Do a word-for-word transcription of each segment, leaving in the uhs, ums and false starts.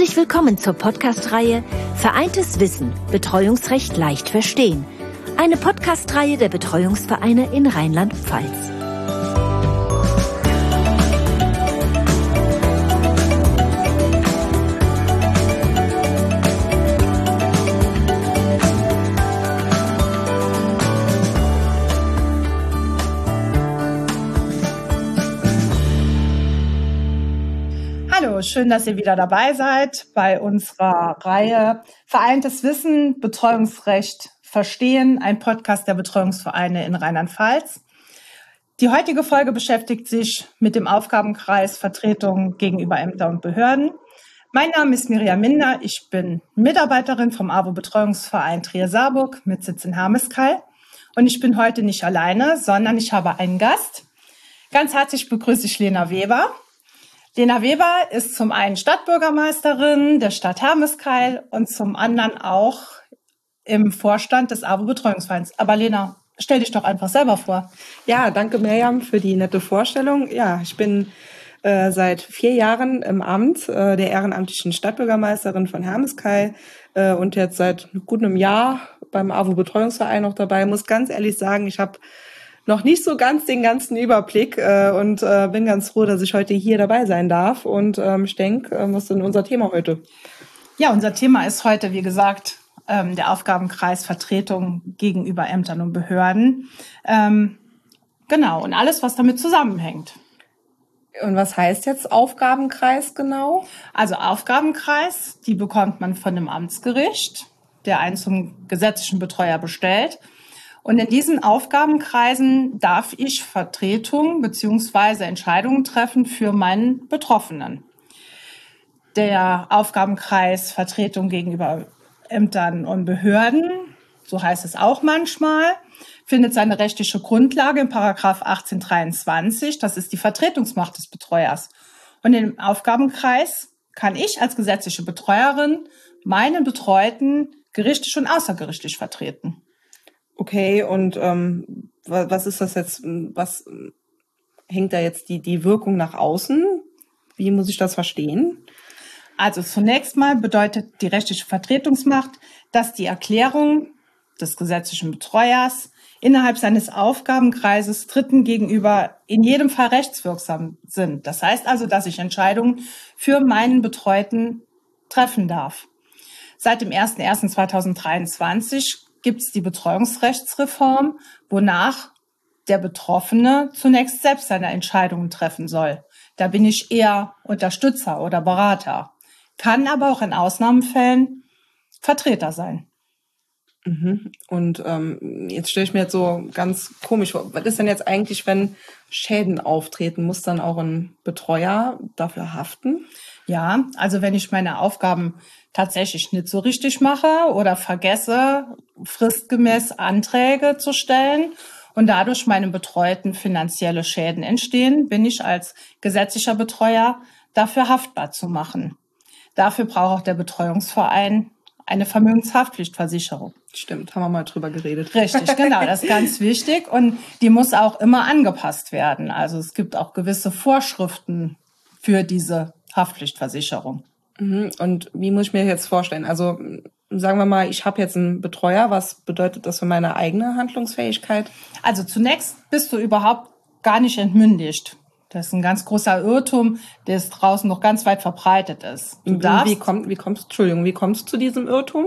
Herzlich willkommen zur Podcast-Reihe Vereintes Wissen – Betreuungsrecht leicht verstehen. Eine Podcast-Reihe der Betreuungsvereine in Rheinland-Pfalz. Hallo, schön, dass ihr wieder dabei seid bei unserer Reihe Vereintes Wissen – Betreuungsrecht verstehen, ein Podcast der Betreuungsvereine in Rheinland-Pfalz. Die heutige Folge beschäftigt sich mit dem Aufgabenkreis Vertretung gegenüber Ämtern und Behörden. Mein Name ist Miriam Minder, ich bin Mitarbeiterin vom A W O-Betreuungsverein Trier-Saarburg mit Sitz in Hermeskeil. Und ich bin heute nicht alleine, sondern ich habe einen Gast. Ganz herzlich begrüße ich Lena Weber. Lena Weber ist zum einen Stadtbürgermeisterin der Stadt Hermeskeil und zum anderen auch im Vorstand des A W O-Betreuungsvereins. Aber Lena, stell dich doch einfach selber vor. Ja, danke Miriam für die nette Vorstellung. Ja, ich bin äh, seit vier Jahren im Amt äh, der ehrenamtlichen Stadtbürgermeisterin von Hermeskeil äh, und jetzt seit gut einem Jahr beim A W O-Betreuungsverein noch dabei. Ich muss ganz ehrlich sagen, ich habe noch nicht so ganz den ganzen Überblick äh, und äh, bin ganz froh, dass ich heute hier dabei sein darf. Und ähm, ich denke, äh, was ist denn unser Thema heute? Ja, unser Thema ist heute, wie gesagt, ähm, der Aufgabenkreis Vertretung gegenüber Ämtern und Behörden. Ähm, genau, und alles, was damit zusammenhängt. Und was heißt jetzt Aufgabenkreis genau? Also Aufgabenkreis, die bekommt man von einem Amtsgericht, der einen zum gesetzlichen Betreuer bestellt. Und in diesen Aufgabenkreisen darf ich Vertretung bzw. Entscheidungen treffen für meinen Betroffenen. Der Aufgabenkreis Vertretung gegenüber Ämtern und Behörden, so heißt es auch manchmal, findet seine rechtliche Grundlage in Paragraph achtzehn dreiundzwanzig. Das ist die Vertretungsmacht des Betreuers. Und im Aufgabenkreis kann ich als gesetzliche Betreuerin meinen Betreuten gerichtlich und außergerichtlich vertreten. Okay, und ähm, was ist das jetzt, was hängt da jetzt die, die Wirkung nach außen? Wie muss ich das verstehen? Also zunächst mal bedeutet die rechtliche Vertretungsmacht, dass die Erklärung des gesetzlichen Betreuers innerhalb seines Aufgabenkreises Dritten gegenüber in jedem Fall rechtswirksam sind. Das heißt also, dass ich Entscheidungen für meinen Betreuten treffen darf. Seit dem ersten ersten zweitausenddreiundzwanzig gibt es die Betreuungsrechtsreform, wonach der Betroffene zunächst selbst seine Entscheidungen treffen soll. Da bin ich eher Unterstützer oder Berater, kann aber auch in Ausnahmefällen Vertreter sein. Mhm. Und ähm, jetzt stelle ich mir jetzt so ganz komisch vor, was ist denn jetzt eigentlich, wenn Schäden auftreten? Muss dann auch ein Betreuer dafür haften? Ja, also wenn ich meine Aufgaben tatsächlich nicht so richtig mache oder vergesse, fristgemäß Anträge zu stellen und dadurch meinem Betreuten finanzielle Schäden entstehen, bin ich als gesetzlicher Betreuer dafür haftbar zu machen. Dafür braucht auch der Betreuungsverein eine Vermögenshaftpflichtversicherung. Stimmt, haben wir mal drüber geredet. Richtig, genau, das ist ganz wichtig und die muss auch immer angepasst werden. Also es gibt auch gewisse Vorschriften für diese Haftpflichtversicherung. Und wie muss ich mir das jetzt vorstellen? Also sagen wir mal, ich habe jetzt einen Betreuer. Was bedeutet das für meine eigene Handlungsfähigkeit? Also zunächst bist du überhaupt gar nicht entmündigt. Das ist ein ganz großer Irrtum, der draußen noch ganz weit verbreitet ist. Du darfst, wie kommt, wie kommst, Entschuldigung, wie kommst du zu diesem Irrtum?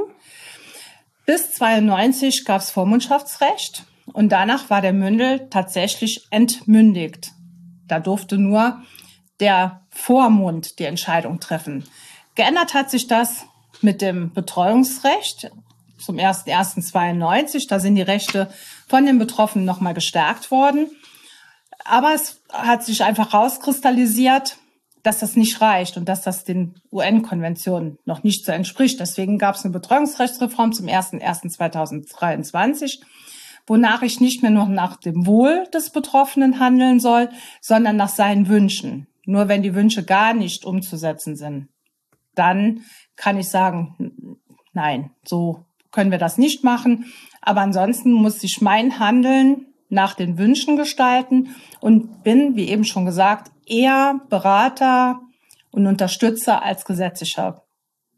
Bis zweiundneunzig gab es Vormundschaftsrecht und danach war der Mündel tatsächlich entmündigt. Da durfte nur der Vormund die Entscheidung treffen. Geändert hat sich das mit dem Betreuungsrecht zum ersten ersten zweiundneunzig. Da sind die Rechte von den Betroffenen nochmal gestärkt worden. Aber es hat sich einfach rauskristallisiert, dass das nicht reicht und dass das den U N-Konventionen noch nicht so entspricht. Deswegen gab es eine Betreuungsrechtsreform zum ersten ersten zweitausenddreiundzwanzig, wonach ich nicht mehr nur nach dem Wohl des Betroffenen handeln soll, sondern nach seinen Wünschen. Nur wenn die Wünsche gar nicht umzusetzen sind, dann kann ich sagen, nein, so können wir das nicht machen. Aber ansonsten muss sich mein Handeln nach den Wünschen gestalten und bin, wie eben schon gesagt, eher Berater und Unterstützer als gesetzlicher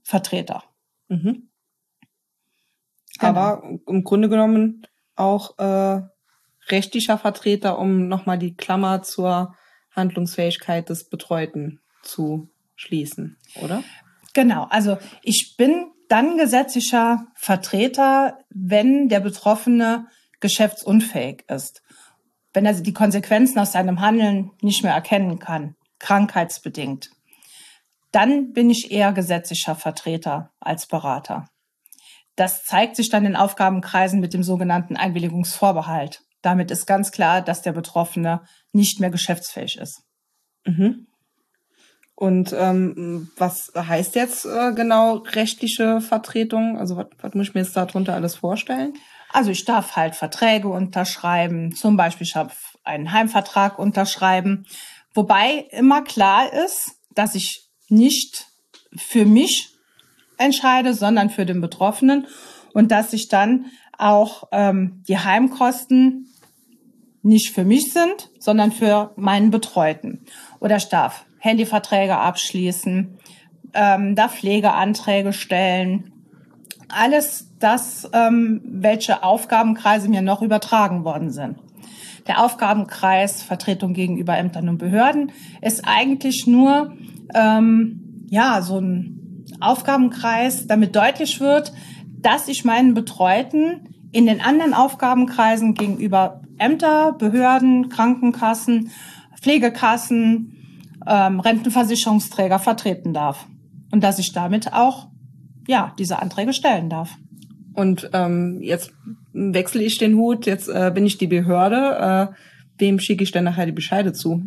Vertreter. Mhm. Genau. Aber im Grunde genommen auch äh, rechtlicher Vertreter, um nochmal die Klammer zur Handlungsfähigkeit des Betreuten zu schließen, oder? Genau, also ich bin dann gesetzlicher Vertreter, wenn der Betroffene geschäftsunfähig ist, wenn er die Konsequenzen aus seinem Handeln nicht mehr erkennen kann, krankheitsbedingt. Dann bin ich eher gesetzlicher Vertreter als Berater. Das zeigt sich dann in Aufgabenkreisen mit dem sogenannten Einwilligungsvorbehalt. Damit ist ganz klar, dass der Betroffene nicht mehr geschäftsfähig ist. Mhm. Und ähm, was heißt jetzt äh, genau rechtliche Vertretung? Also was, was muss ich mir jetzt darunter alles vorstellen? Also ich darf halt Verträge unterschreiben, zum Beispiel ich habe einen Heimvertrag unterschreiben, wobei immer klar ist, dass ich nicht für mich entscheide, sondern für den Betroffenen und dass ich dann auch ähm, die Heimkosten nicht für mich sind, sondern für meinen Betreuten. Oder ich darf Handyverträge abschließen, ähm, darf Pflegeanträge stellen. Alles das, ähm, welche Aufgabenkreise mir noch übertragen worden sind. Der Aufgabenkreis Vertretung gegenüber Ämtern und Behörden ist eigentlich nur ähm, ja so ein Aufgabenkreis, damit deutlich wird, dass ich meinen Betreuten in den anderen Aufgabenkreisen gegenüber Ämter, Behörden, Krankenkassen, Pflegekassen, ähm, Rentenversicherungsträger vertreten darf. Und dass ich damit auch ja diese Anträge stellen darf. Und ähm, jetzt wechsle ich den Hut, jetzt äh, bin ich die Behörde. Äh, wem schicke ich denn nachher die Bescheide zu?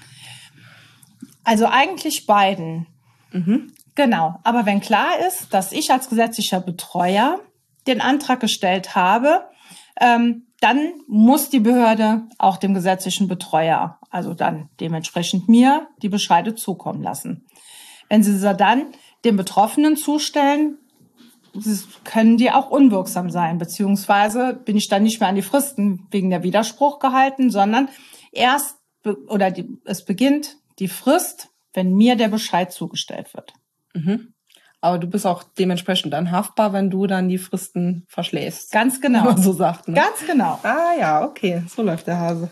Also eigentlich beiden. Mhm. Genau. Aber wenn klar ist, dass ich als gesetzlicher Betreuer den Antrag gestellt habe, ähm, dann muss die Behörde auch dem gesetzlichen Betreuer, also dann dementsprechend mir, die Bescheide zukommen lassen. Wenn sie sie dann dem Betroffenen zustellen, können die auch unwirksam sein, beziehungsweise bin ich dann nicht mehr an die Fristen wegen der Widerspruch gehalten, sondern erst be- oder die, es beginnt die Frist, wenn mir der Bescheid zugestellt wird. Mhm. Aber du bist auch dementsprechend dann haftbar, wenn du dann die Fristen verschläfst. Ganz genau. Wenn man so sagt, ne? Ganz genau. Ah ja, okay, so läuft der Hase.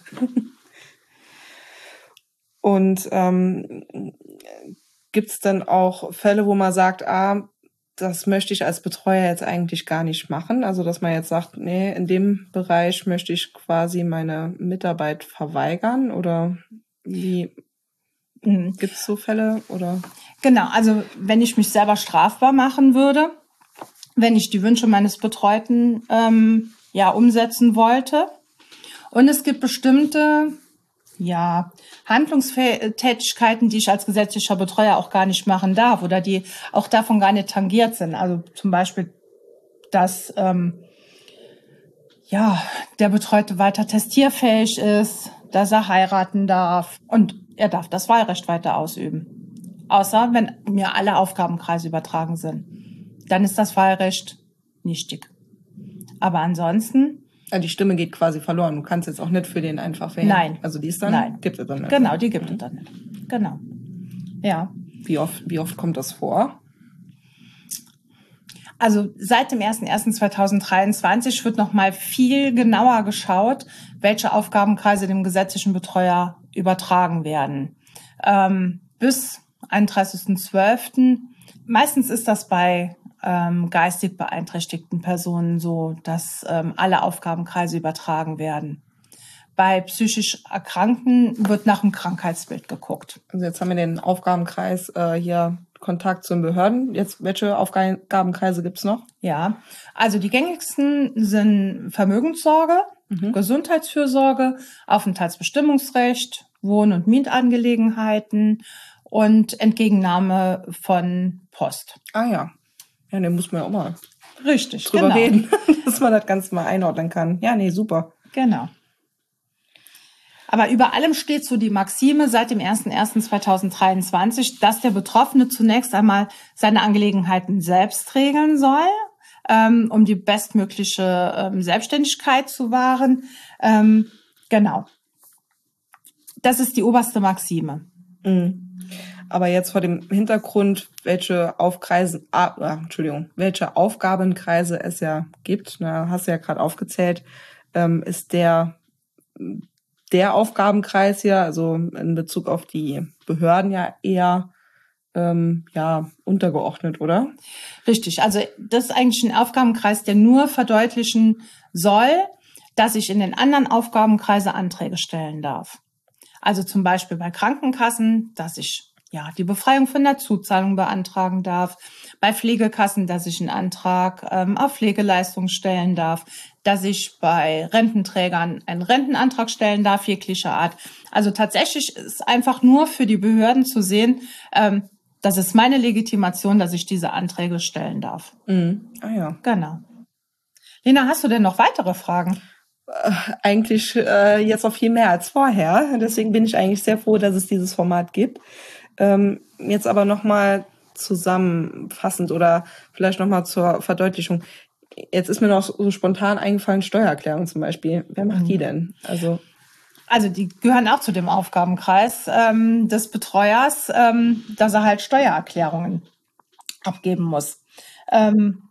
Und ähm, gibt es dann auch Fälle, wo man sagt, ah, das möchte ich als Betreuer jetzt eigentlich gar nicht machen? Also dass man jetzt sagt, nee, in dem Bereich möchte ich quasi meine Mitarbeit verweigern oder wie? Mhm. Gibt es so Fälle oder? Genau, also wenn ich mich selber strafbar machen würde, wenn ich die Wünsche meines Betreuten ähm, ja umsetzen wollte. Und es gibt bestimmte ja Handlungstätigkeiten, die ich als gesetzlicher Betreuer auch gar nicht machen darf oder die auch davon gar nicht tangiert sind. Also zum Beispiel, dass ähm, ja der Betreute weiter testierfähig ist, dass er heiraten darf und er darf das Wahlrecht weiter ausüben. Außer wenn mir alle Aufgabenkreise übertragen sind. Dann ist das Wahlrecht nichtig. Aber ansonsten... Die Stimme geht quasi verloren. Du kannst jetzt auch nicht für den einfach wählen. Nein. Also die ist dann, Nein. gibt es dann nicht. Genau, die gibt es dann nicht. Genau. Ja. Wie oft, wie oft kommt das vor? Also seit dem ersten ersten zweitausenddreiundzwanzig wird noch mal viel genauer geschaut, welche Aufgabenkreise dem gesetzlichen Betreuer übertragen werden. Ähm, bis einunddreißigsten zwölften Meistens ist das bei ähm, geistig beeinträchtigten Personen so, dass ähm, alle Aufgabenkreise übertragen werden. Bei psychisch Erkrankten wird nach dem Krankheitsbild geguckt. Also jetzt haben wir den Aufgabenkreis äh, hier Kontakt zu den Behörden. Jetzt, welche Aufgabenkreise gibt's noch? Ja, also die gängigsten sind Vermögenssorge, mhm. Gesundheitsfürsorge, Aufenthaltsbestimmungsrecht, Wohn- und Mietangelegenheiten und Entgegennahme von Post. Ah ja, ja, den muss man ja auch mal Richtig, drüber genau. reden, dass man das Ganze mal einordnen kann. Ja, nee, super. Genau. Aber über allem steht so die Maxime seit dem ersten ersten zweitausenddreiundzwanzig, dass der Betroffene zunächst einmal seine Angelegenheiten selbst regeln soll, ähm, um die bestmögliche ähm, Selbstständigkeit zu wahren. Ähm, genau. Das ist die oberste Maxime. Mhm. aber jetzt vor dem Hintergrund, welche Aufkreisen, ah, äh, Entschuldigung, welche Aufgabenkreise es ja gibt, na, hast du ja gerade aufgezählt, ähm, ist der der Aufgabenkreis hier, also in Bezug auf die Behörden ja eher ähm, ja untergeordnet, oder? Richtig, also das ist eigentlich ein Aufgabenkreis, der nur verdeutlichen soll, dass ich in den anderen Aufgabenkreise Anträge stellen darf. Also zum Beispiel bei Krankenkassen, dass ich ja die Befreiung von der Zuzahlung beantragen darf. Bei Pflegekassen, dass ich einen Antrag ähm, auf Pflegeleistung stellen darf. Dass ich bei Rententrägern einen Rentenantrag stellen darf, jeglicher Art. Also tatsächlich ist einfach nur für die Behörden zu sehen, ähm, das ist meine Legitimation, dass ich diese Anträge stellen darf. Mhm. Ah ja. Genau. Lena, hast du denn noch weitere Fragen? Äh, eigentlich äh, jetzt noch viel mehr als vorher. Deswegen bin ich eigentlich sehr froh, dass es dieses Format gibt. Ähm, jetzt aber nochmal zusammenfassend oder vielleicht nochmal zur Verdeutlichung. Jetzt ist mir noch so spontan eingefallen, Steuererklärung zum Beispiel. Wer macht die denn? Also Also die gehören auch zu dem Aufgabenkreis ähm, des Betreuers, ähm, dass er halt Steuererklärungen abgeben muss. Ähm,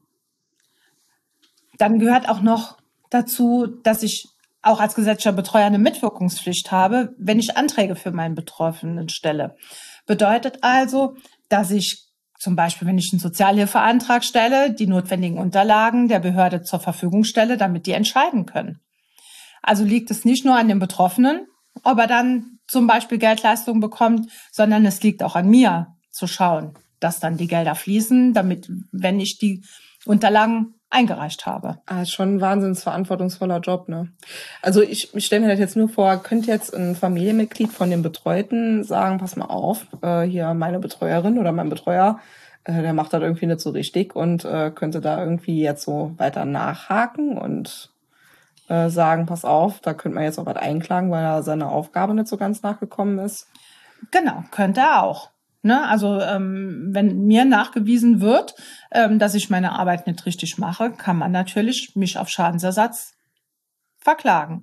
dann gehört auch noch dazu, dass ich auch als gesetzlicher Betreuer eine Mitwirkungspflicht habe, wenn ich Anträge für meinen Betroffenen stelle. Bedeutet also, dass ich zum Beispiel, wenn ich einen Sozialhilfeantrag stelle, die notwendigen Unterlagen der Behörde zur Verfügung stelle, damit die entscheiden können. Also liegt es nicht nur an dem Betroffenen, ob er dann zum Beispiel Geldleistungen bekommt, sondern es liegt auch an mir zu schauen, dass dann die Gelder fließen, damit, wenn ich die Unterlagen eingereicht habe. Ah, ist schon ein wahnsinns verantwortungsvoller Job, ne? Also ich, ich stelle mir das jetzt nur vor, könnte jetzt ein Familienmitglied von dem Betreuten sagen, pass mal auf, äh, hier meine Betreuerin oder mein Betreuer, äh, der macht das irgendwie nicht so richtig und äh, könnte da irgendwie jetzt so weiter nachhaken und äh, sagen, pass auf, da könnte man jetzt auch was einklagen, weil er seiner Aufgabe nicht so ganz nachgekommen ist. Genau, könnte er auch. Ne? Also ähm, wenn mir nachgewiesen wird, ähm, dass ich meine Arbeit nicht richtig mache, kann man natürlich mich auf Schadensersatz verklagen.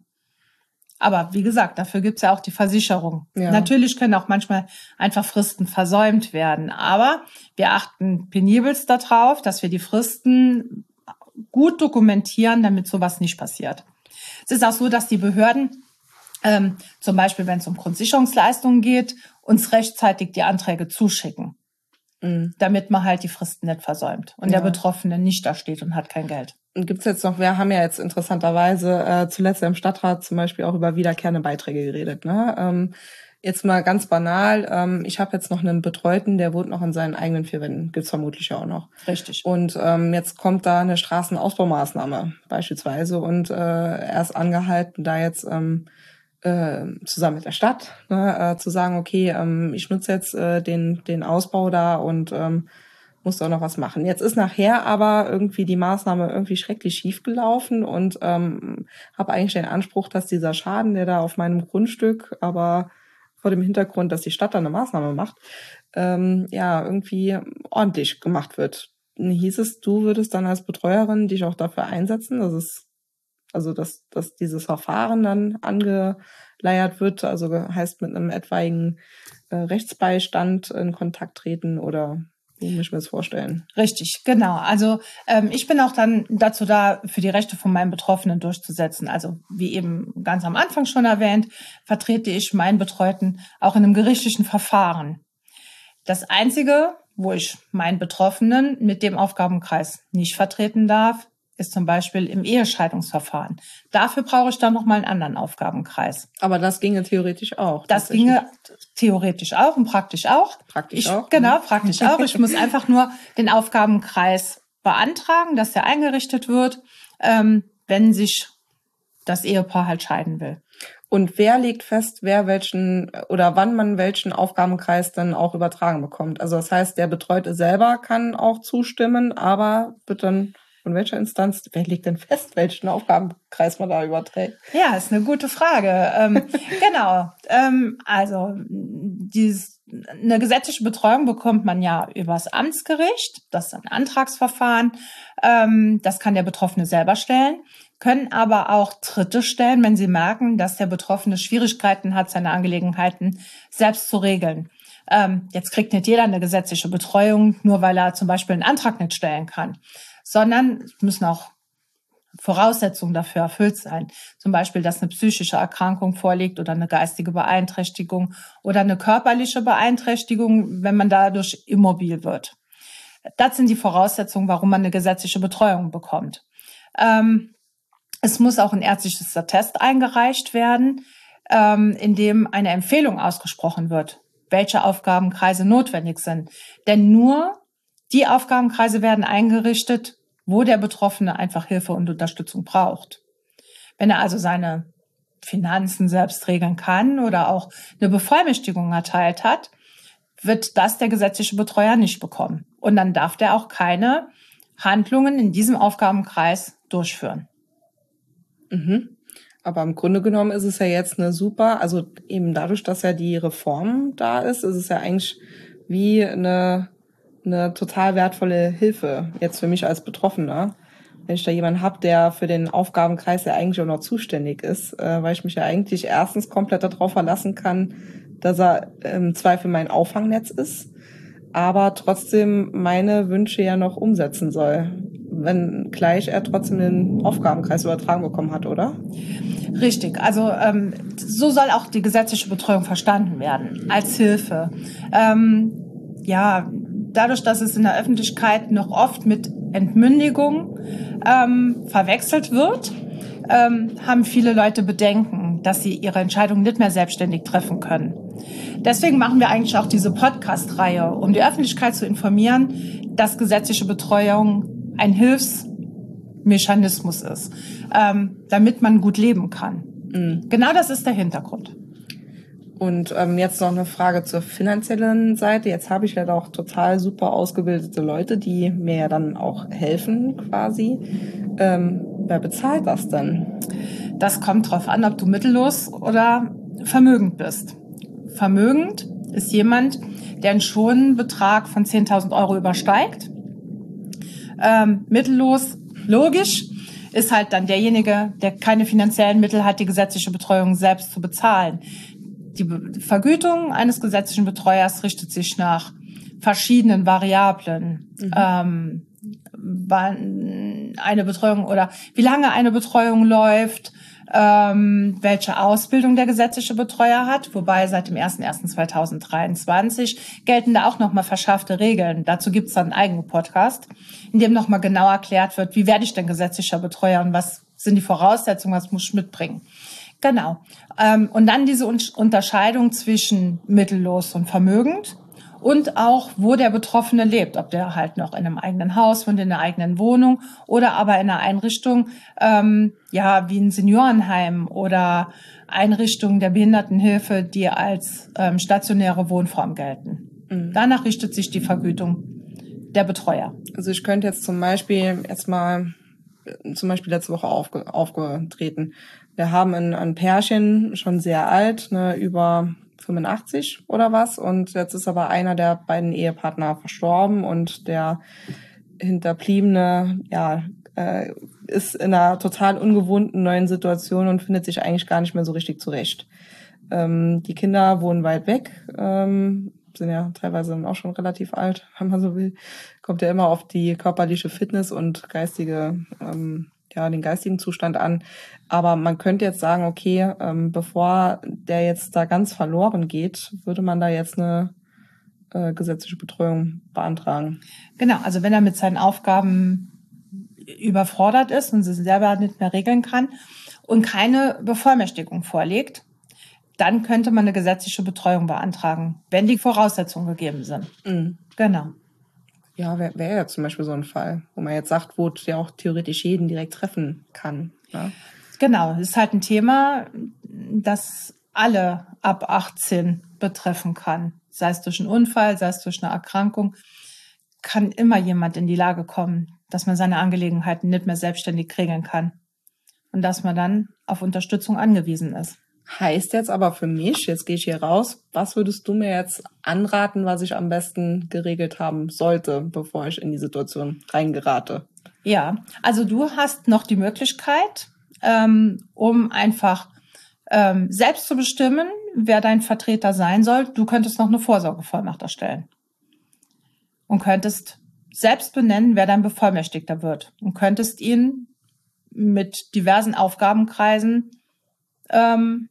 Aber wie gesagt, dafür gibt's ja auch die Versicherung. Ja. Natürlich können auch manchmal einfach Fristen versäumt werden, aber wir achten penibelst darauf, dass wir die Fristen gut dokumentieren, damit sowas nicht passiert. Es ist auch so, dass die Behörden ähm, zum Beispiel, wenn es um Grundsicherungsleistungen geht, uns rechtzeitig die Anträge zuschicken, mhm. damit man halt die Fristen nicht versäumt und ja. der Betroffene nicht da steht und hat kein Geld. Und gibt's jetzt noch, wir haben ja jetzt interessanterweise äh, zuletzt im Stadtrat zum Beispiel auch über wiederkehrende Beiträge geredet. Ne? Ähm, jetzt mal ganz banal, ähm, ich habe jetzt noch einen Betreuten, der wohnt noch in seinen eigenen vier Wänden, gibt's vermutlich ja auch noch. Richtig. Und ähm, jetzt kommt da eine Straßenausbaumaßnahme beispielsweise und äh, er ist angehalten, da jetzt ähm, äh, zusammen mit der Stadt ne, äh, zu sagen, okay, ähm, ich nutze jetzt äh, den den Ausbau da und ähm, muss auch noch was machen. Jetzt ist nachher aber irgendwie die Maßnahme irgendwie schrecklich schief gelaufen und ähm, habe eigentlich den Anspruch, dass dieser Schaden, der da auf meinem Grundstück, aber vor dem Hintergrund, dass die Stadt da eine Maßnahme macht, ähm, ja irgendwie ordentlich gemacht wird. Hieß es, du würdest dann als Betreuerin dich auch dafür einsetzen, dass es also dass dass dieses Verfahren dann angeleiert wird, also heißt mit einem etwaigen äh, Rechtsbeistand in Kontakt treten oder wie muss ich mir das vorstellen? Richtig, genau. Also ähm, ich bin auch dann dazu da, für die Rechte von meinen Betroffenen durchzusetzen. Also wie eben ganz am Anfang schon erwähnt, vertrete ich meinen Betreuten auch in einem gerichtlichen Verfahren. Das Einzige, wo ich meinen Betroffenen mit dem Aufgabenkreis nicht vertreten darf, ist zum Beispiel im Ehescheidungsverfahren. Dafür brauche ich dann nochmal einen anderen Aufgabenkreis. Aber das ginge theoretisch auch. Das ginge theoretisch auch und praktisch auch. Praktisch ich, auch. Genau, praktisch auch. Ich muss einfach nur den Aufgabenkreis beantragen, dass der eingerichtet wird, ähm, wenn sich das Ehepaar halt scheiden will. Und wer legt fest, wer welchen oder wann man welchen Aufgabenkreis dann auch übertragen bekommt? Also das heißt, der Betreute selber kann auch zustimmen, aber wird dann von welcher Instanz, wer legt denn fest, welchen Aufgabenkreis man da überträgt? Ja, ist eine gute Frage. ähm, genau. Ähm, also dieses, eine gesetzliche Betreuung bekommt man ja übers Amtsgericht. Das ist ein Antragsverfahren. Ähm, das kann der Betroffene selber stellen, können aber auch Dritte stellen, wenn sie merken, dass der Betroffene Schwierigkeiten hat, seine Angelegenheiten selbst zu regeln. Ähm, jetzt kriegt nicht jeder eine gesetzliche Betreuung, nur weil er zum Beispiel einen Antrag nicht stellen kann, sondern es müssen auch Voraussetzungen dafür erfüllt sein. Zum Beispiel, dass eine psychische Erkrankung vorliegt oder eine geistige Beeinträchtigung oder eine körperliche Beeinträchtigung, wenn man dadurch immobil wird. Das sind die Voraussetzungen, warum man eine gesetzliche Betreuung bekommt. Ähm, es muss auch ein ärztliches Attest eingereicht werden, ähm, in dem eine Empfehlung ausgesprochen wird, welche Aufgabenkreise notwendig sind. Denn nur die Aufgabenkreise werden eingerichtet, wo der Betroffene einfach Hilfe und Unterstützung braucht. Wenn er also seine Finanzen selbst regeln kann oder auch eine Bevollmächtigung erteilt hat, wird das der gesetzliche Betreuer nicht bekommen. Und dann darf der auch keine Handlungen in diesem Aufgabenkreis durchführen. Mhm. Aber im Grunde genommen ist es ja jetzt eine super, also eben dadurch, dass ja die Reform da ist, ist es ja eigentlich wie eine, eine total wertvolle Hilfe jetzt für mich als Betroffener. Wenn ich da jemanden habe, der für den Aufgabenkreis ja eigentlich auch noch zuständig ist, äh, weil ich mich ja eigentlich erstens komplett darauf verlassen kann, dass er im Zweifel mein Auffangnetz ist, aber trotzdem meine Wünsche ja noch umsetzen soll, wenn gleich er trotzdem den Aufgabenkreis übertragen bekommen hat, oder? Richtig, also ähm, so soll auch die gesetzliche Betreuung verstanden werden, als Hilfe. Ähm, ja, dadurch, dass es in der Öffentlichkeit noch oft mit Entmündigung ähm, verwechselt wird, ähm, haben viele Leute Bedenken, dass sie ihre Entscheidungen nicht mehr selbstständig treffen können. Deswegen machen wir eigentlich auch diese Podcast-Reihe, um die Öffentlichkeit zu informieren, dass gesetzliche Betreuung ein Hilfsmechanismus ist, ähm, damit man gut leben kann. Mhm. Genau das ist der Hintergrund. Und ähm, jetzt noch eine Frage zur finanziellen Seite. Jetzt habe ich ja doch total super ausgebildete Leute, die mir ja dann auch helfen quasi. Ähm, wer bezahlt das denn? Das kommt drauf an, ob du mittellos oder vermögend bist. Vermögend ist jemand, der einen Schonbetrag von zehntausend Euro übersteigt. Ähm, mittellos, logisch, ist halt dann derjenige, der keine finanziellen Mittel hat, die gesetzliche Betreuung selbst zu bezahlen. Die Vergütung eines gesetzlichen Betreuers richtet sich nach verschiedenen Variablen. Mhm. Ähm, wann eine Betreuung oder wie lange eine Betreuung läuft, ähm, welche Ausbildung der gesetzliche Betreuer hat, wobei seit dem ersten ersten zweitausenddreiundzwanzig gelten da auch nochmal verschärfte Regeln. Dazu gibt es dann einen eigenen Podcast, in dem nochmal genau erklärt wird, wie werde ich denn gesetzlicher Betreuer und was sind die Voraussetzungen, was muss ich mitbringen. Genau. Ähm, und dann diese Unterscheidung zwischen mittellos und vermögend und auch, wo der Betroffene lebt, ob der halt noch in einem eigenen Haus wohnt, in einer eigenen Wohnung oder aber in einer Einrichtung, ähm, ja, wie ein Seniorenheim oder Einrichtungen der Behindertenhilfe, die als ähm, stationäre Wohnform gelten. Mhm. Danach richtet sich die Vergütung der Betreuer. Also ich könnte jetzt zum Beispiel jetzt mal, zum Beispiel letzte Woche aufge, aufgetreten. Wir haben ein, ein Pärchen, schon sehr alt, ne, über fünfundachtzig oder was. Und jetzt ist aber einer der beiden Ehepartner verstorben und der Hinterbliebene, ja, äh, ist in einer total ungewohnten neuen Situation und findet sich eigentlich gar nicht mehr so richtig zurecht. Ähm, die Kinder wohnen weit weg, ähm, sind ja teilweise dann auch schon relativ alt, wenn man so will. Kommt ja immer auf die körperliche Fitness und geistige, ähm, ja, den geistigen Zustand an. Aber man könnte jetzt sagen, okay, ähm, bevor der jetzt da ganz verloren geht, würde man da jetzt eine äh, gesetzliche Betreuung beantragen. Genau, also wenn er mit seinen Aufgaben überfordert ist und sie selber nicht mehr regeln kann und keine Bevollmächtigung vorlegt, dann könnte man eine gesetzliche Betreuung beantragen, wenn die Voraussetzungen gegeben sind. Mhm. Genau. Ja, wäre wär ja zum Beispiel so ein Fall, wo man jetzt sagt, wo ja auch theoretisch jeden direkt treffen kann. Ja? Genau, das ist halt ein Thema, das alle ab achtzehn betreffen kann. Sei es durch einen Unfall, sei es durch eine Erkrankung, kann immer jemand in die Lage kommen, dass man seine Angelegenheiten nicht mehr selbstständig regeln kann und dass man dann auf Unterstützung angewiesen ist. Heißt jetzt aber für mich, jetzt gehe ich hier raus, was würdest du mir jetzt anraten, was ich am besten geregelt haben sollte, bevor ich in die Situation reingerate? Ja, also du hast noch die Möglichkeit, ähm, um einfach ähm, selbst zu bestimmen, wer dein Vertreter sein soll. Du könntest noch eine Vorsorgevollmacht erstellen und könntest selbst benennen, wer dein Bevollmächtigter wird und könntest ihn mit diversen Aufgabenkreisen ähm,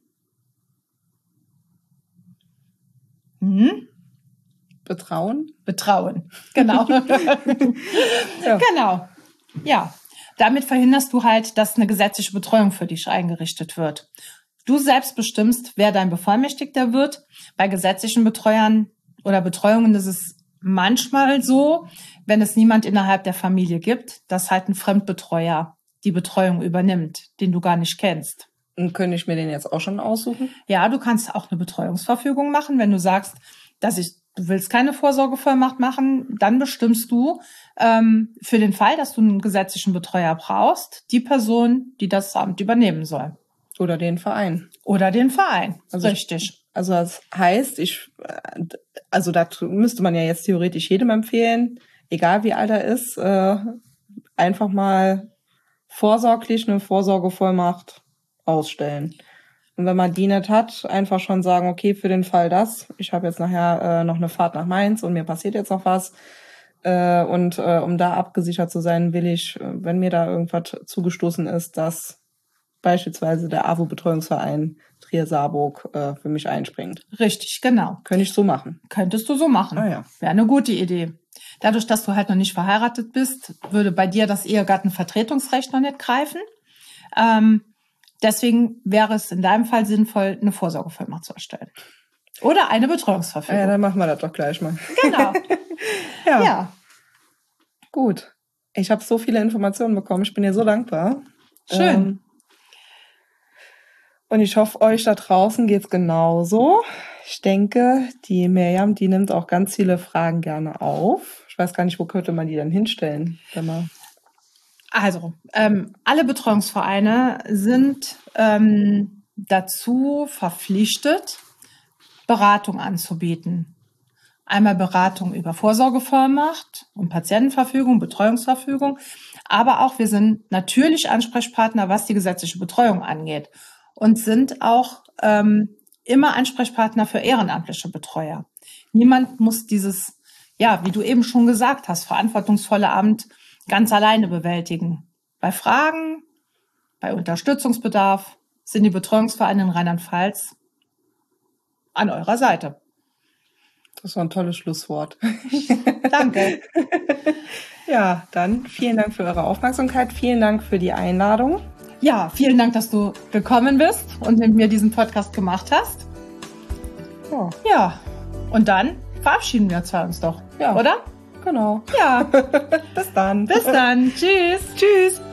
hm? Betrauen? Betrauen, genau. ja. Genau, ja. Damit verhinderst du halt, dass eine gesetzliche Betreuung für dich eingerichtet wird. Du selbst bestimmst, wer dein Bevollmächtigter wird. Bei gesetzlichen Betreuern oder Betreuungen ist es manchmal so, wenn es niemand innerhalb der Familie gibt, dass halt ein Fremdbetreuer die Betreuung übernimmt, den du gar nicht kennst. Und könnte ich mir den jetzt auch schon aussuchen? Ja, du kannst auch eine Betreuungsverfügung machen, wenn du sagst, dass ich Du willst keine Vorsorgevollmacht machen, dann bestimmst du ähm, für den Fall, dass du einen gesetzlichen Betreuer brauchst, die Person, die das Amt übernehmen soll. Oder den Verein. Oder den Verein, also richtig. Ich, also das heißt, ich, also da müsste man ja jetzt theoretisch jedem empfehlen, egal wie alt er ist, äh, einfach mal vorsorglich eine Vorsorgevollmacht ausstellen. Und wenn man die nicht hat, einfach schon sagen, okay, für den Fall das, ich habe jetzt nachher äh, noch eine Fahrt nach Mainz und mir passiert jetzt noch was. Äh, und äh, um da abgesichert zu sein, will ich, wenn mir da irgendwas zugestoßen ist, dass beispielsweise der A W O-Betreuungsverein Trier-Saarburg äh, für mich einspringt. Richtig, genau. Könnte ich so machen. Könntest du so machen. Ah, ja. Wäre eine gute Idee. Dadurch, dass du halt noch nicht verheiratet bist, würde bei dir das Ehegattenvertretungsrecht noch nicht greifen. Ähm, Deswegen wäre es in deinem Fall sinnvoll, eine Vorsorgevollmacht zu erstellen. Oder eine Betreuungsverfügung. Ja, dann machen wir das doch gleich mal. Genau. ja. ja. Gut. Ich habe so viele Informationen bekommen. Ich bin dir so dankbar. Schön. Ähm, und ich hoffe, euch da draußen geht's genauso. Ich denke, die Mirjam, die nimmt auch ganz viele Fragen gerne auf. Ich weiß gar nicht, wo könnte man die dann hinstellen, wenn man Also, ähm, alle Betreuungsvereine sind ähm, dazu verpflichtet, Beratung anzubieten. Einmal Beratung über Vorsorgevollmacht und Patientenverfügung, Betreuungsverfügung, aber auch wir sind natürlich Ansprechpartner, was die gesetzliche Betreuung angeht und sind auch ähm, immer Ansprechpartner für ehrenamtliche Betreuer. Niemand muss dieses, ja, wie du eben schon gesagt hast, verantwortungsvolle Amt ganz alleine bewältigen. Bei Fragen, bei Unterstützungsbedarf sind die Betreuungsvereine in Rheinland-Pfalz an eurer Seite. Das war ein tolles Schlusswort. Danke. Ja, dann vielen Dank für eure Aufmerksamkeit. Vielen Dank für die Einladung. Ja, vielen Dank, dass du gekommen bist und mit mir diesen Podcast gemacht hast. Ja, Ja, und dann verabschieden wir uns doch, Ja. oder? genau. Ja, Bis dann. bis dann. Tschüss. Tschüss.